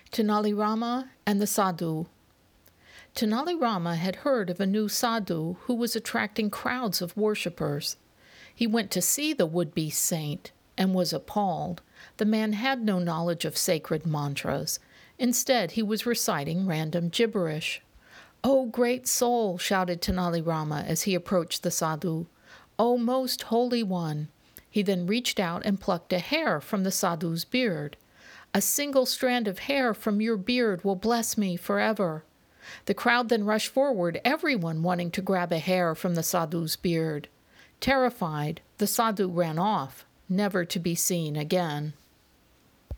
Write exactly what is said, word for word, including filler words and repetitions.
Tenali Rama and the Sadhu. Tenali Rama had heard of a new sadhu who was attracting crowds of worshippers. He went to see the would-be saint and was appalled. The man had no knowledge of sacred mantras. Instead, he was reciting random gibberish. "O great soul," shouted Tenali Rama as he approached the sadhu. "O most holy one." He then reached out and plucked a hair from the sadhu's beard. "A single strand of hair from your beard will bless me forever." The crowd then rushed forward, everyone wanting to grab a hair from the sadhu's beard. Terrified, the sadhu ran off, never to be seen again.